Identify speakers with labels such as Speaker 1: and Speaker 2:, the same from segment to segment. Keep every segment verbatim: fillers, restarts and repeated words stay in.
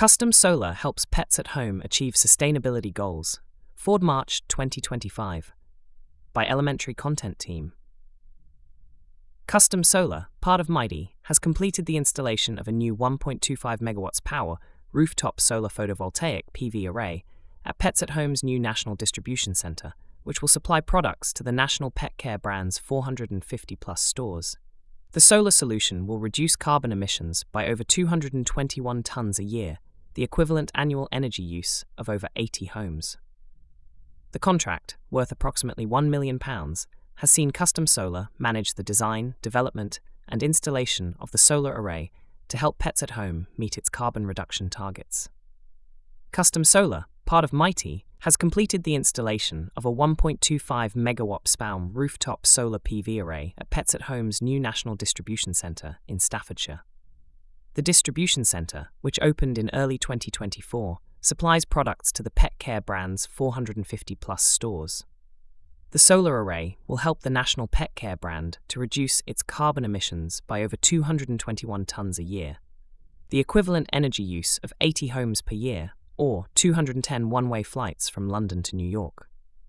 Speaker 1: Custom Solar helps pets at home achieve sustainability goals. Ford March twenty twenty-five. By Elementary Content Team. Custom Solar, part of Mighty, has completed the installation of a new one point two five megawatts power rooftop solar photovoltaic P V array at Pets at Home's new National Distribution Center, which will supply products to the national pet care brand's four hundred fifty plus stores. The solar solution will reduce carbon emissions by over two hundred twenty-one tons a year, the equivalent annual energy use of over eighty homes. The contract, worth approximately one million pounds, has seen Custom Solar manage the design, development, and installation of the solar array to help Pets at Home meet its carbon reduction targets. Custom Solar, part of Mighty, has completed the installation of a one point two five megawatt Spaun rooftop solar P V array at Pets at Home's new National Distribution Centre in Staffordshire. The distribution centre, which opened in early twenty twenty-four, supplies products to the pet care brand's four hundred fifty plus stores. The solar array will help the national pet care brand to reduce its carbon emissions by over two hundred twenty-one tonnes a year, the equivalent energy use of eighty homes per year, or two hundred ten one-way flights from London to New York.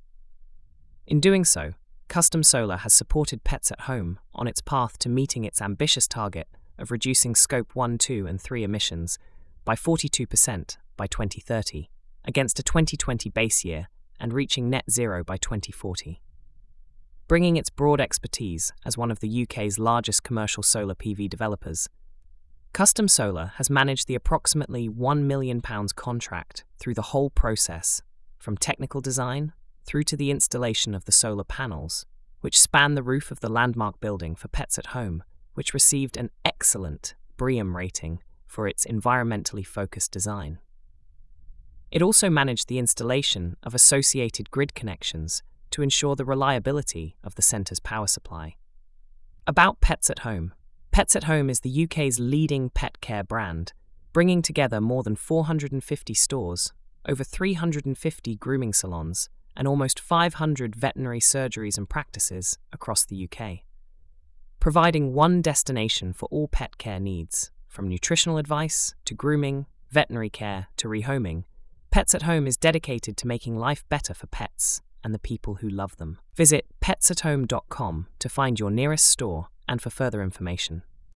Speaker 1: In doing so, Custom Solar has supported Pets at Home on its path to meeting its ambitious target of reducing Scope one, two and three emissions by forty-two percent by twenty thirty, against a twenty twenty base year, and reaching net zero by twenty forty. Bringing its broad expertise as one of the U K's largest commercial solar P V developers, Custom Solar has managed the approximately one million pounds contract through the whole process, from technical design through to the installation of the solar panels, which span the roof of the landmark building for Pets at Home, which received an excellent BREEAM rating for its environmentally focused design. It also managed the installation of associated grid connections to ensure the reliability of the centre's power supply. About Pets at Home. Pets at Home is the U K's leading pet care brand, bringing together more than four hundred fifty stores, over three hundred fifty grooming salons, and almost five hundred veterinary surgeries and practices across the U K. Providing one destination for all pet care needs, from nutritional advice to grooming, veterinary care to rehoming, Pets at Home is dedicated to making life better for pets and the people who love them. Visit pets at home dot com to find your nearest store and for further information.